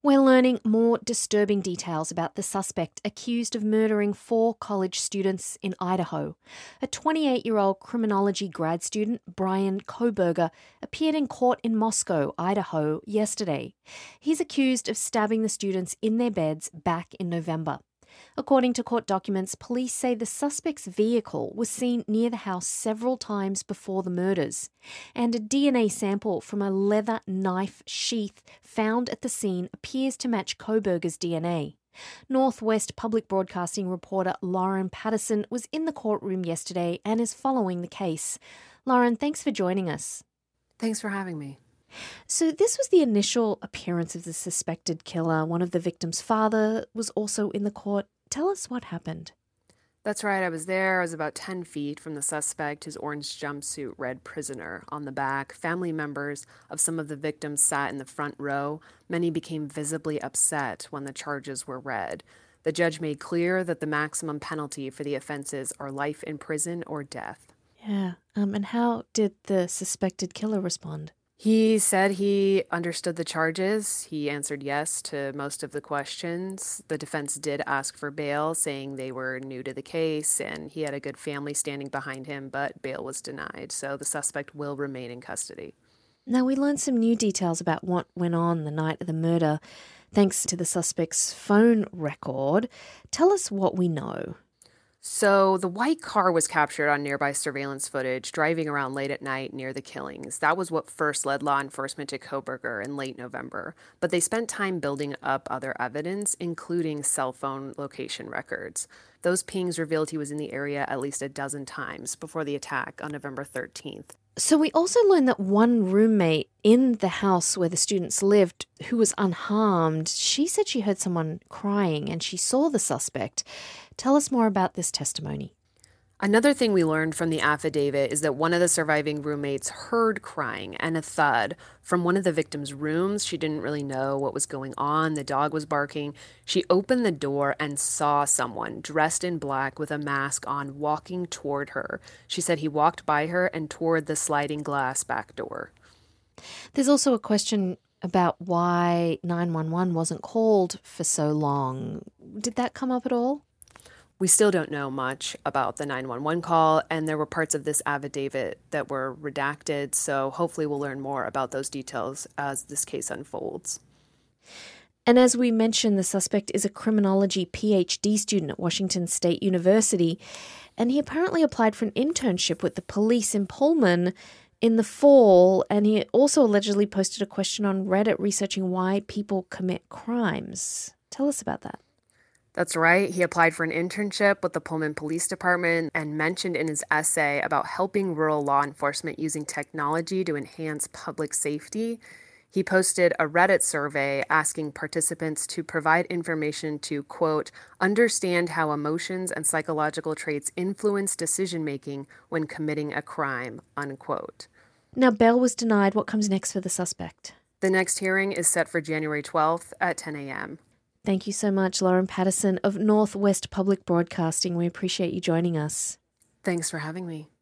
We're learning more disturbing details about the suspect accused of murdering 4 college students in Idaho. A 28-year-old criminology grad student, Brian Kohberger, appeared in court in Moscow, Idaho, yesterday. He's accused of stabbing the students in their beds back in November. According to court documents, police say the suspect's vehicle was seen near the house several times before the murders, and a DNA sample from a leather knife sheath found at the scene appears to match Kohberger's DNA. Northwest Public Broadcasting reporter Lauren Patterson was in the courtroom yesterday and is following the case. Lauren, thanks for joining us. Thanks for having me. So this was the initial appearance of the suspected killer. One of the victim's father was also in the court. Tell us what happened. That's right, I was there. I was about 10 feet from the suspect. His orange jumpsuit read prisoner on the back. Family members of some of the victims sat in the front row. Many became visibly upset when the charges were read. The judge made clear that the maximum penalty for the offenses are life in prison or death. Yeah, and how did the suspected killer respond? He said he understood the charges. He answered yes to most of the questions. The defense did ask for bail, saying they were new to the case and he had a good family standing behind him, but bail was denied. So the suspect will remain in custody. Now, we learned some new details about what went on the night of the murder, thanks to the suspect's phone record. Tell us what we know. So the white car was captured on nearby surveillance footage driving around late at night near the killings. That was what first led law enforcement to Kohberger in late November. But they spent time building up other evidence, including cell phone location records. Those pings revealed he was in the area at least a dozen times before the attack on November 13th. So we also learned that one roommate in the house where the students lived, who was unharmed, she said she heard someone crying and she saw the suspect. Tell us more about this testimony. Another thing we learned from the affidavit is that one of the surviving roommates heard crying and a thud from one of the victim's rooms. She didn't really know what was going on. The dog was barking. She opened the door and saw someone dressed in black with a mask on walking toward her. She said he walked by her and toward the sliding glass back door. There's also a question about why 911 wasn't called for so long. Did that come up at all? We still don't know much about the 911 call, and there were parts of this affidavit that were redacted, so hopefully we'll learn more about those details as this case unfolds. And as we mentioned, the suspect is a criminology PhD student at Washington State University, and he apparently applied for an internship with the police in Pullman in the fall, and he also allegedly posted a question on Reddit researching why people commit crimes. Tell us about that. That's right. He applied for an internship with the Pullman Police Department and mentioned in his essay about helping rural law enforcement using technology to enhance public safety. He posted a Reddit survey asking participants to provide information to, quote, understand how emotions and psychological traits influence decision-making when committing a crime, unquote. Now, bail was denied. What comes next for the suspect? The next hearing is set for January 12th at 10 a.m. Thank you so much, Lauren Patterson of Northwest Public Broadcasting. We appreciate you joining us. Thanks for having me.